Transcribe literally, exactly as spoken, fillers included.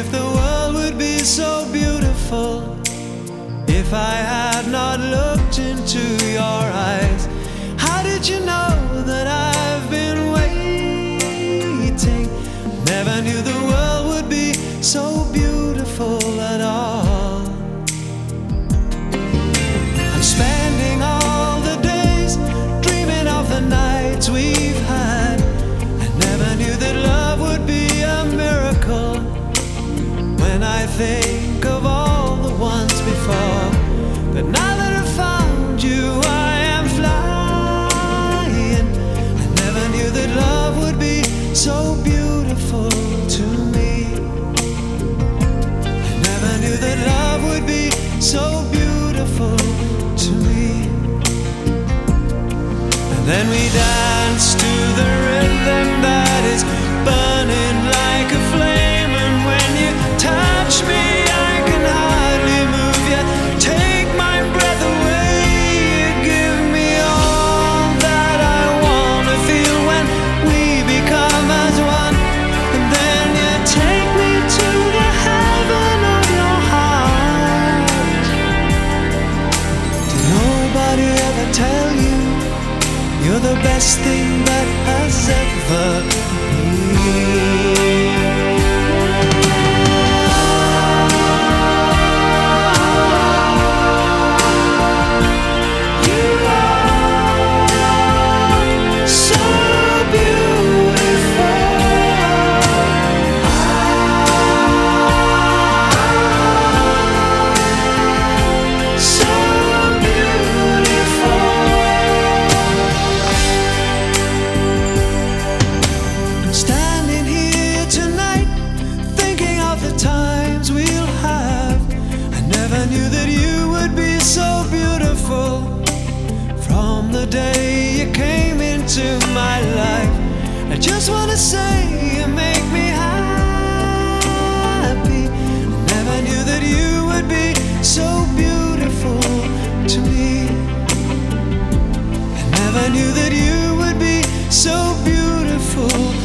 if the world would be so beautiful if I had not looked into your eyes. How did you know that I've been waiting? Never knew the world would be so beautiful at all. I'm spending all the days dreaming of the nights we've had. I never knew that love would be a miracle. When I think of all the ones before, but now that I've found you, I am flying. I never knew that love would be so beautiful to me. I never knew that love would be so beautiful to me. And then we danced to the rhythm that is burning like a flame, and when you touch me I can hardly move you. Take my breath away, you give me all that I wanna feel when we become as one. And then you take me to the heaven of your heart. Did nobody ever tell you you're the best thing that has ever been? The day you came into my life, I just wanna say you make me happy. I never knew that you would be so beautiful to me. I never knew that you would be so beautiful